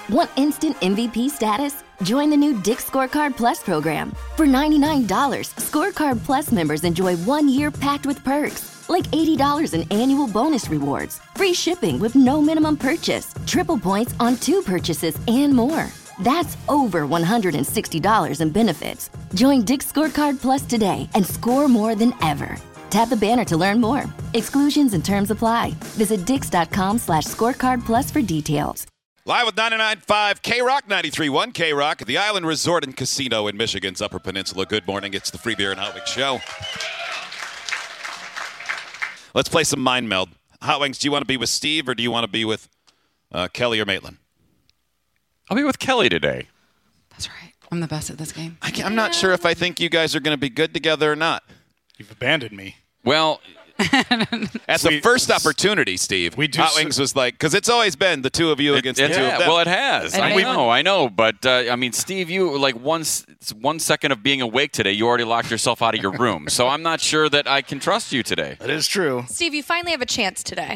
Want instant MVP status? Join the new Dick's Scorecard Plus program. For $99, Scorecard Plus members enjoy 1 year packed with perks, like $80 in annual bonus rewards, free shipping with no minimum purchase, triple points on 2 purchases, and more. That's over $160 in benefits. Join Dick's Scorecard Plus today and score more than ever. Tap the banner to learn more. Exclusions and terms apply. Visit dix.com/scorecard plus for details. Live with 99.5 K-Rock, 93.1 K-Rock at the Island Resort and Casino in Michigan's Upper Peninsula. Good morning. It's the Free Beer and Hot Wings Show. Let's play some Mind Meld. Hot Wings, do you want to be with Steve or do you want to be with Kelly or Maitland? I'll be with Kelly today. That's right. I'm the best at this game. I'm not sure if I think you guys are going to be good together or not. You've abandoned me. Well, at the first opportunity, Steve, Hot Wings was like, because it's always been the two of you against the two of them. Well, it has. I know. But, I mean, Steve, you, like, 1 second of being awake today, you already locked yourself out of your room. So I'm not sure that I can trust you today. That is true. Steve, you finally have a chance today.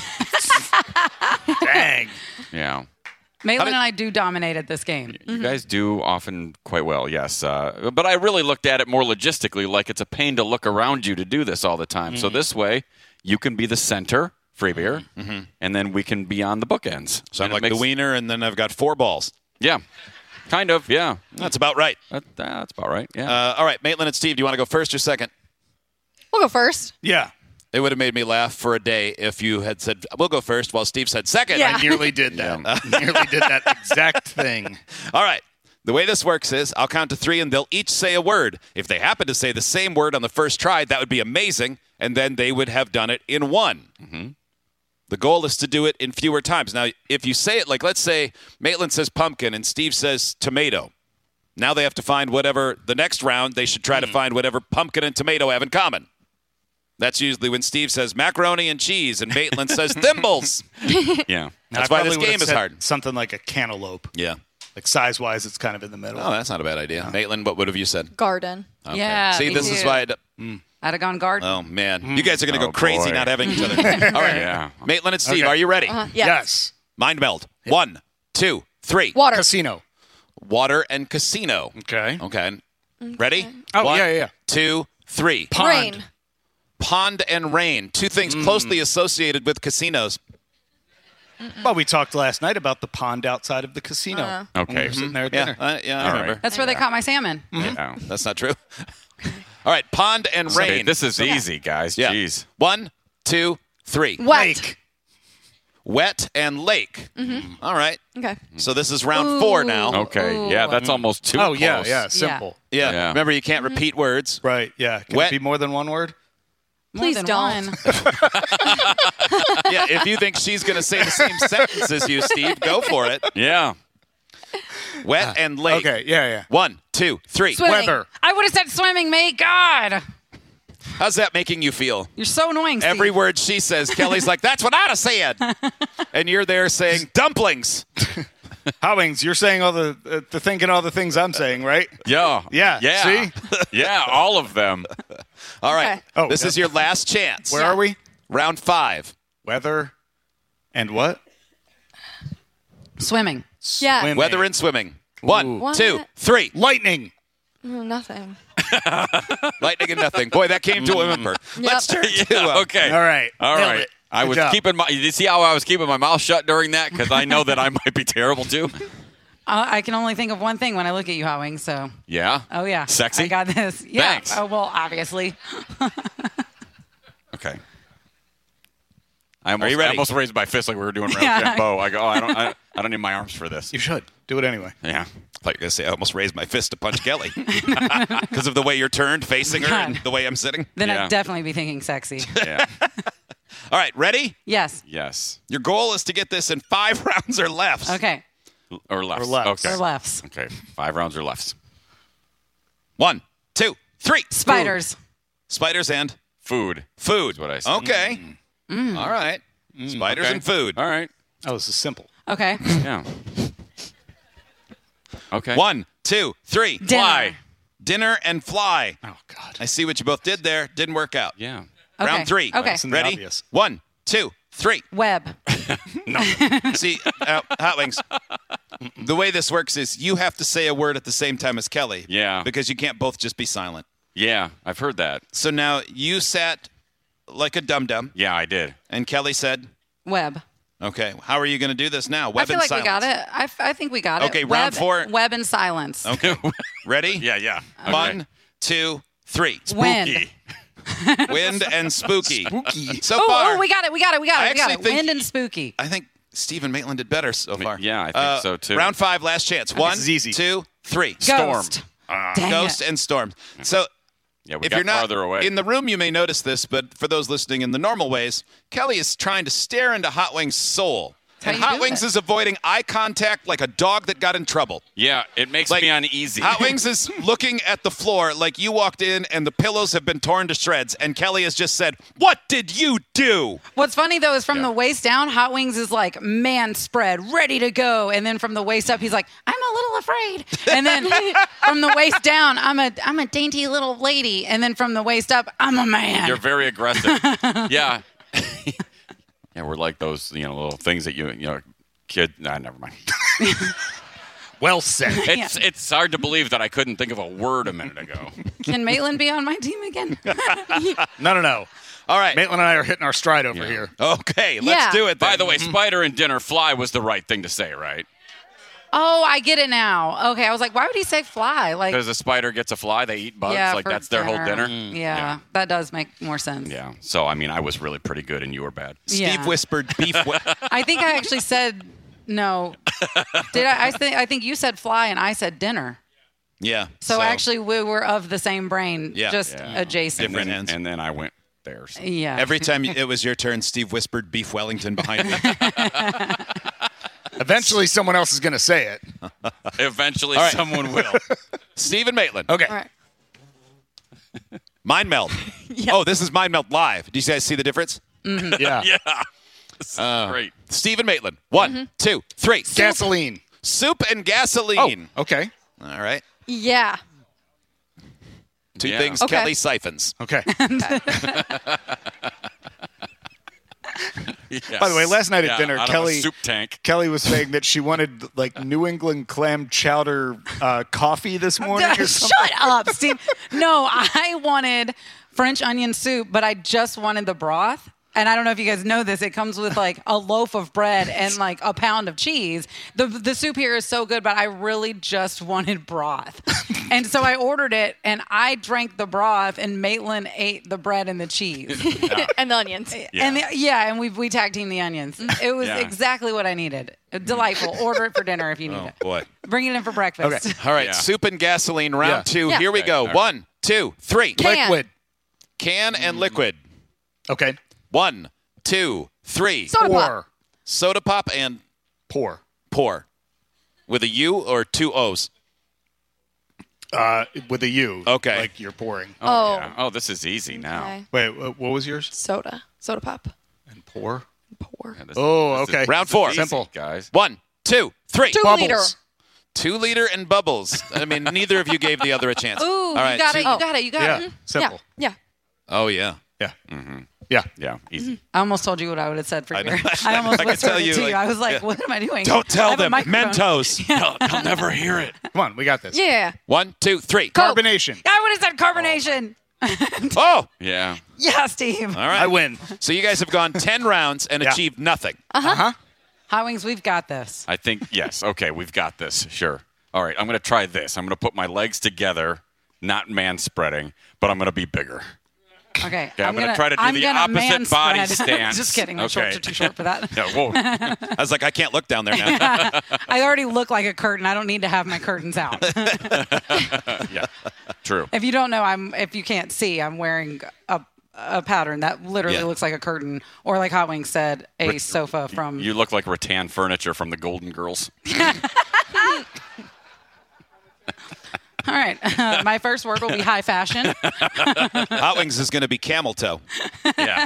Dang. Yeah. Maitland and I do dominate at this game. You guys do often quite well, yes. But I really looked at it more logistically, like it's a pain to look around you to do this all the time. So this way, you can be the center, Free Beer, and then we can be on the bookends. So I'm like the wiener, and then I've got 4 balls. Yeah, kind of, yeah. That's about right. That's about right, yeah. All right, Maitland and Steve, do you want to go first or second? We'll go first. Yeah. It would have made me laugh for a day if you had said, we'll go first, while Steve said second. Yeah. I nearly did that. Nearly did that exact thing. All right. The way this works is I'll count to 3, and they'll each say a word. If they happen to say the same word on the first try, that would be amazing, and then they would have done it in 1. Mm-hmm. The goal is to do it in fewer times. Now, if you say it, like let's say Maitland says pumpkin and Steve says tomato. Now they have to find whatever, the next round, they should try to find whatever pumpkin and tomato have in common. That's usually when Steve says macaroni and cheese and Maitland says thimbles. Yeah. That's why this game is hard. Something like a cantaloupe. Yeah. Like size-wise, it's kind of in the middle. Oh, that's not a bad idea. Maitland, what would have you said? Garden. Okay. Yeah, See, me this is too. why I'd have gone garden. Oh, man. You guys are going to go Oh, crazy boy. not having each other. All right. Yeah. Maitland and Steve, Okay. are you ready? Yes. Mind meld. 1, 2, 3. Water. Casino. Water and casino. Okay. Okay. Ready? Oh, 1, yeah. 2, 3. Pond. Rain. Pond and rain. 2 things closely associated with casinos. Well, we talked last night about the pond outside of the casino. Okay. We were sitting there at Yeah, dinner. I All remember. right. That's where they caught my salmon. Yeah. That's not true. All right. Pond and Okay, rain. this is easy, guys. Yeah. Jeez. 1, 2, 3. Wet. Lake. Wet and lake. All right. Okay. So this is round 4 now. Okay. Yeah, that's almost too Oh, close. yeah. Simple. Yeah. Yeah. Remember, you can't repeat words. Right, yeah. Can Wet. it be more than one word? More Please than don't. one. Yeah. If you think she's going to say the same sentence as you, Steve, go for it. Yeah. Wet and lake. Okay, yeah. 1, 2, 3. Swimming. Weather. I would have said swimming, mate. God. How's that making you feel? You're so annoying, Steve. Every word she says, Kelly's like, that's what I'd have said. And you're there saying dumplings. Howings, you're saying all the thinking all the things I'm saying, right? Yeah. Yeah. Yeah. See? Yeah, all of them. All right. Okay. Oh, This is your last chance. Where are we? Round 5. Weather and what? Swimming. Yeah. Swimming. Weather and swimming. 1, What? 2, 3. Lightning. Nothing. Lightning and nothing. Boy, that came to a whimper. Let's turn to Okay. All right. All Nailed right. it. I Good was job. keeping my. You see how I was keeping my mouth shut during that because I know that I might be terrible too. I can only think of one thing when I look at you, Howing. So, Yeah. oh yeah, Sexy. I got this. Yeah. Thanks. Oh well, obviously. Okay. Are you ready? I almost raised my fist like we were doing round Yeah. Bow. I go. Oh, I don't need my arms for this. You should. Do it anyway. Yeah. I thought you were going to say I almost raised my fist to punch Kelly. Because of the way you're turned, facing her, and the way I'm sitting. Then Yeah. I'd definitely be thinking sexy. Yeah. All right, ready? Yes. Yes. Your goal is to get this in 5 rounds or lefts. Okay. Or lefts. Or lefts. Okay. Or lefts. Okay. 5 rounds or lefts. 1, 2, 3. Spiders. Spiders and Food. food. That's what I said. Okay. All right. Spiders Okay. and food. All right. Oh, this is simple. Okay. Yeah. Okay. 1, 2, 3. Dinner. Fly. Dinner and fly. Oh, God. I see what you both did there. Didn't work out. Yeah. Okay. Round 3. Okay. It's in the Ready? obvious. 1, 2, 3. Web. See, Hot Wings. The way this works is you have to say a word at the same time as Kelly. Yeah. Because you can't both just be silent. Yeah, I've heard that. So now you sat like a dum-dum, Yeah, I did. and Kelly said, Web. okay, how are you going to do this now? I Web feel and like we got silence. it. I think we got it. Okay, Web, round 4. Web and silence. Okay. Ready? Yeah. Okay. 1, 2, 3. Wind. Wind and spooky. So Oh, far, we got it. We got it. actually think- Wind and spooky. I think Stephen Maitland did better so far. Yeah, I think so, too. Round 5, last chance. 1, is easy. 2, 3. Ghost. Dang Ghost it. and storm. So Yeah, we if got you're not farther away. in the room, you may notice this, but for those listening in the normal ways, Kelly is trying to stare into Hot Wings' soul. That's And how you Hot do Wings it. is avoiding eye contact like a dog that got in trouble. Yeah, it makes Like, me uneasy. Hot Wings is looking at the floor like you walked in and the pillows have been torn to shreds, and Kelly has just said, "What did you do?" What's funny though is from the waist down, Hot Wings is like man spread, ready to go, and then from the waist up, he's like, I'm a little afraid. And then from the waist down, I'm a dainty little lady, and then from the waist up, I'm a man. You're very aggressive. Yeah. Yeah, we're like those, little things that kid. Nah, never mind. Well said. It's hard to believe that I couldn't think of a word a minute ago. Can Maitland be on my team again? No. All right. Maitland and I are hitting our stride over here. Okay, let's Yeah. do it then. By the way, spider and dinner fly was the right thing to say, right? Oh, I get it now. Okay, I was like, why would he say fly? Like, Because a spider gets a fly, they eat bugs. yeah, Like for that's their whole dinner. Yeah, that does make more sense. Yeah. So I mean, I was really pretty good, and you were bad. Steve Yeah. whispered beef. I think I actually said no. Did I? I think you said fly and I said dinner. Yeah. So actually, we were of the same brain, Yeah. just Yeah. adjacent. Different ends. And then I went there. So. Yeah. Every time it was your turn, Steve whispered beef Wellington behind me. Eventually, someone else is going to say it. Eventually, right. someone will. Stephen Maitland. Okay. All right. Mind Meld. Oh, this is Mind Meld Live. Do you guys see the difference? Yeah. Yeah. This is great. Stephen Maitland. 1, 2, 3. Gasoline. Soup and gasoline. Okay. All right. Yeah. 2 Yeah. things Okay. Kelly siphons. Okay. Yes. By the way, last night at dinner, out of a Kelly- soup tank. Kelly was saying that she wanted like New England clam chowder coffee this morning or something. Shut up, Steve. No, I wanted French onion soup, but I just wanted the broth. And I don't know if you guys know this. It comes with like a loaf of bread and like a pound of cheese. The soup here is so good, but I really just wanted broth. And so I ordered it and I drank the broth and Maitland ate the bread and the cheese. And the onions. Yeah. And we tag teamed the onions. It was Yeah. exactly what I needed. Delightful. Order it for dinner if you need Oh, it. boy. Bring it in for breakfast. Okay. All right. Yeah. Soup and gasoline, round Yeah. 2. Yeah. Here we Okay, go. all right. 1, 2, 3. Can. Liquid. Can and liquid. Okay. 1, 2, 3. Soda pop. Pour. Soda pop and Pour. pour. With a U or 2 O's? With a U. Okay. Like you're pouring. Oh. Yeah. Oh, this is easy now. Okay. Wait, what was yours? Soda. Soda pop. And pour. Pour. Yeah, this- Oh, this is- okay. Round this is 4. easy, Simple. guys. 1, 2, 3. 2 Bubbles. liter. 2 liter and bubbles. I mean, neither of you gave the other a chance. Ooh, All right. you got it. two- You got it. You got Yeah. it. Simple. Yeah. Oh, yeah. Yeah. Mm-hmm. Yeah. Yeah, easy. I almost told you what I would have said for I know. here. I almost I could whispered tell it you, to you. like, I was like, yeah. what am I doing? Don't I tell have a them. microphone. Mentos. They'll never hear it. Come on, we got this. Yeah. 1, 2, 3. Coke. Carbonation. I would have said carbonation. Oh, Yeah. Yeah, Steve. all right. I win. So you guys have gone 10 rounds and Yeah. achieved nothing. Hot Wings, we've got this. I think, yes. Okay, we've got this. Sure. All right, I'm going to try this. I'm going to put my legs together, not man spreading, but I'm going to be bigger. Okay. Okay, I'm gonna try to do I'm the gonna opposite man body spread. stance. Just kidding. My Okay. shorts are too short for that. Yeah, whoa. I was like, I can't look down there now. I already look like a curtain. I don't need to have my curtains out. Yeah, true. If you don't know, if you can't see, I'm wearing a pattern that literally Yeah. looks like a curtain, or like Hot Wings said, a sofa from. You look like rattan furniture from the Golden Girls. All right. My first word will be high fashion. Hot Wings is going to be camel toe. Yeah.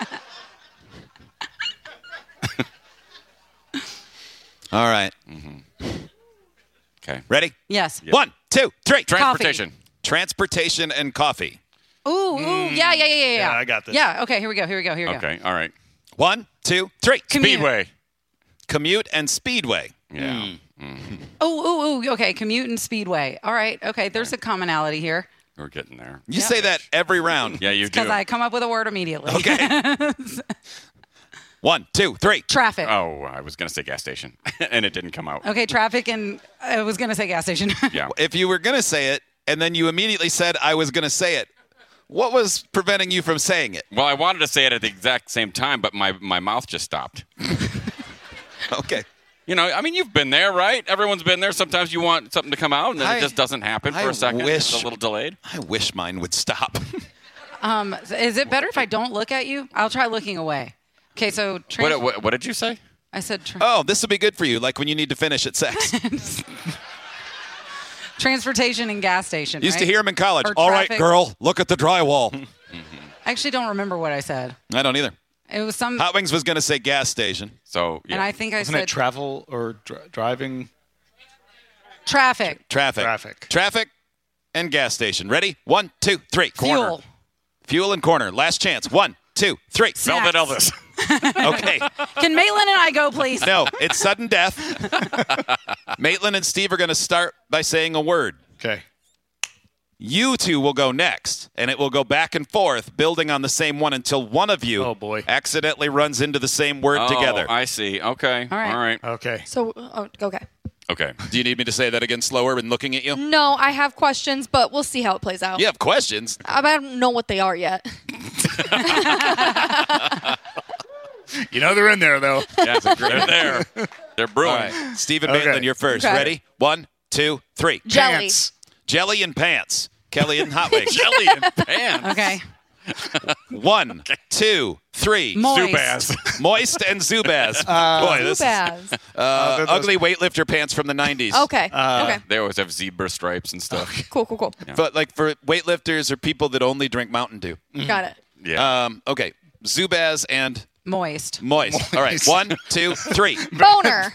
All right. Okay. Ready? Yes. 1, 2, 3. Transportation. Transportation and coffee. Ooh, yeah. Yeah, I got this. Yeah, okay, here we go. Okay. All right. 1, 2, 3. Commute. Speedway. Commute and speedway. Yeah. Okay, commute and speedway. All right. Okay, there's a commonality here. We're getting there. You say that every round. Yeah, you do. Because I come up with a word immediately. Okay. 1, 2, 3. Traffic. Oh, I was going to say gas station, and it didn't come out. Okay, traffic, and I was going to say gas station. Yeah. If you were going to say it, and then you immediately said, I was going to say it, what was preventing you from saying it? Well, I wanted to say it at the exact same time, but my mouth just stopped. Okay. You know, I mean, you've been there, right? Everyone's been there. Sometimes you want something to come out, and then it just doesn't happen for a second. It's a little delayed. I wish mine would stop. Is it better if I don't look at you? I'll try looking away. Okay, so... What did you say? I said... Oh, this will be good for you, like when you need to finish at sex. Transportation and gas station, Used right? to hear him in college. Or All right, traffic. girl, look at the drywall. I actually don't remember what I said. I don't either. It was some... Hot Wings was going to say gas station. So, yeah. And I think I Wasn't said... it travel or driving? Traffic. Traffic and gas station. Ready? 1, 2, 3. Fuel. Fuel and corner. Last chance. 1, 2, 3. Snacks. Velvet Elvis. Okay. Can Maitland and I go, please? No, it's sudden death. Maitland and Steve are going to start by saying a word. Okay. You two will go next, and it will go back and forth, building on the same one until one of you accidentally runs into the same word together. I see. Okay. All right. Okay. So, okay. Okay. Do you need me to say that again slower and looking at you? No, I have questions, but we'll see how it plays out. You have questions. I don't know what they are yet. You know they're in there, though. Yeah, they're there. They're brewing. All right. Steve and Okay. Maitland, you're first. Okay. Ready? 1, 2, 3. Jelly. Pants. Jelly and pants. Kelly and Hot Wings. Jelly and pants. Okay. 1, 2, 3. Moist. Zubaz. Moist and Zubaz. Boy, this is Baz. ugly weightlifter pants from the 90s. Okay. Okay. They always have zebra stripes and stuff. Cool. But like for weightlifters or people that only drink Mountain Dew. Got it. Yeah. Okay. Zubaz and Moist. moist. All right. 1, 2, 3. Boner.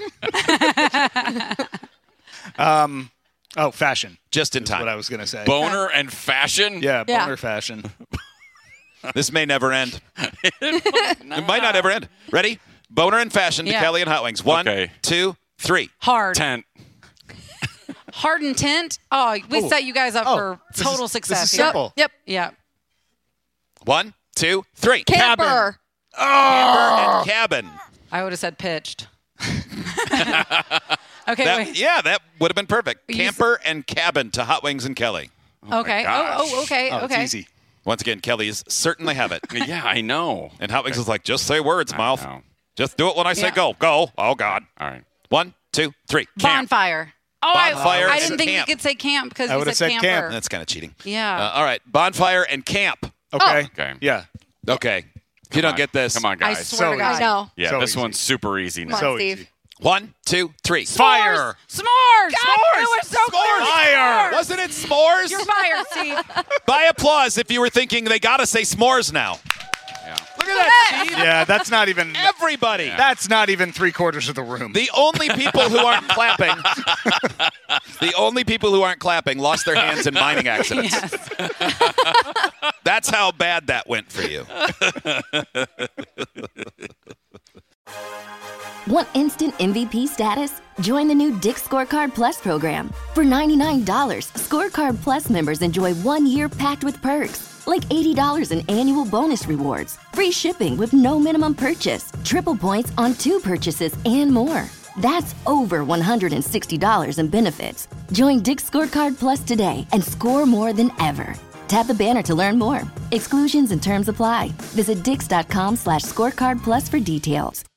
Oh, fashion. Just in Is what I time. was going to say. Boner and fashion? Yeah, Yeah. boner fashion. This may never end. It might not ever end. Ready? Boner and fashion to Yeah. Kelly and Hot Wings. 1, Okay. 2, 3. Hard. Tent. Hard and tent. Oh, we set you guys up for this total is- success. this is here. simple. Yep. Yeah. 1, 2, 3. Camper. Camper and cabin. I would have said pitched. Okay, That, wait. yeah, that would have been perfect. You Camper and cabin to Hot Wings and Kelly. Okay. Okay. Oh, Okay. it's easy. Once again, Kelly's certainly have it. Yeah, I know. And Hot Wings was like, just say words, mouth. know. Just do it when I say Yeah. go. Go. Oh, God. All right. 1, 2, 3. Bonfire. Oh, Bonfire I and didn't think camp. you could say camp because I you would've said said camper. camp. That's kind of cheating. Yeah. All right. Bonfire and camp. Okay. Okay. Yeah. Okay. If you don't get this. Come on, I guys. swear So to God. I know. Yeah, So this easy. one's super easy now. Come So on, Steve. easy. 1, 2, 3. Fire. S'mores. S'mores. It was so close. Fire. Wasn't it s'mores? You're fired, Steve. By applause if you were thinking they got to say s'mores now. Yeah. Look at that, Steve. Yeah, that's not even. Everybody. That's not even 3/4 of the room. The only people who aren't clapping, lost their hands in mining accidents. Yes. That's how bad that went for you. Want instant MVP status? Join the new Dick's Scorecard Plus program. For $99, Scorecard Plus members enjoy 1 year packed with perks, like $80 in annual bonus rewards, free shipping with no minimum purchase, triple points on 2 purchases, and more. That's over $160 in benefits. Join Dick's Scorecard Plus today and score more than ever. Tap the banner to learn more. Exclusions and terms apply. Visit dix.com/scorecard plus for details.